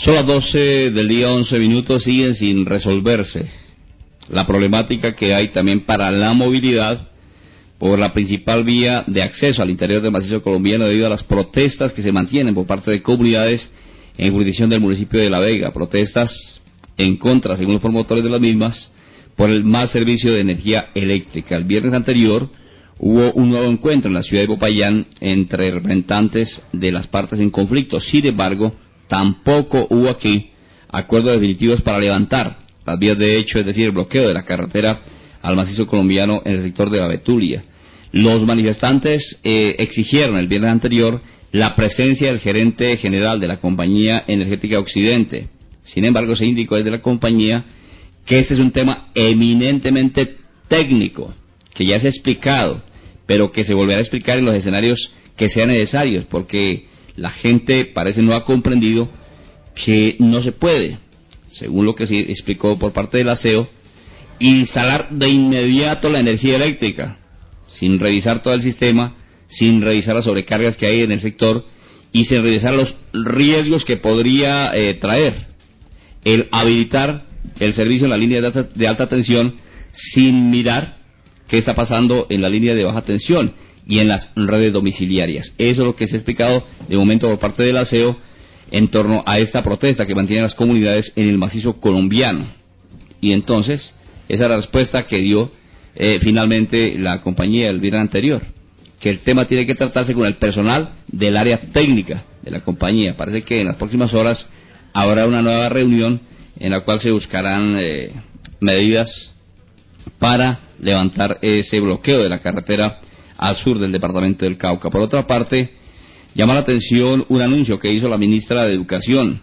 Son las 12 del día, 11 minutos, siguen sin resolverse la problemática que hay también para la movilidad por la principal vía de acceso al interior del macizo colombiano debido a las protestas que se mantienen por parte de comunidades en jurisdicción del municipio de La Vega, protestas en contra, según los promotores de las mismas, por el mal servicio de energía eléctrica. El viernes anterior hubo un nuevo encuentro en la ciudad de Popayán entre representantes de las partes en conflicto. Sin embargo, tampoco hubo aquí acuerdos definitivos para levantar las vías de hecho, es decir, el bloqueo de la carretera al macizo colombiano en el sector de la Betulia. Los manifestantes exigieron el viernes anterior la presencia del gerente general de la Compañía Energética Occidente. Sin embargo, se indicó desde la compañía que este es un tema eminentemente técnico, que ya se ha explicado, pero que se volverá a explicar en los escenarios que sean necesarios, porque la gente parece no ha comprendido que no se puede, según lo que se explicó por parte del aseo, instalar de inmediato la energía eléctrica, sin revisar todo el sistema, sin revisar las sobrecargas que hay en el sector y sin revisar los riesgos que podría traer el habilitar el servicio en la línea de alta tensión sin mirar qué está pasando en la línea de baja tensión y en las redes domiciliarias. Eso es lo que se ha explicado de momento por parte del aseo en torno a esta protesta que mantienen las comunidades en el macizo colombiano. Y entonces, esa es la respuesta que dio finalmente la compañía el viernes anterior, que el tema tiene que tratarse con el personal del área técnica de la compañía. Parece que en las próximas horas habrá una nueva reunión en la cual se buscarán medidas para levantar ese bloqueo de la carretera al sur del departamento del Cauca. Por otra parte, llama la atención un anuncio que hizo la ministra de Educación,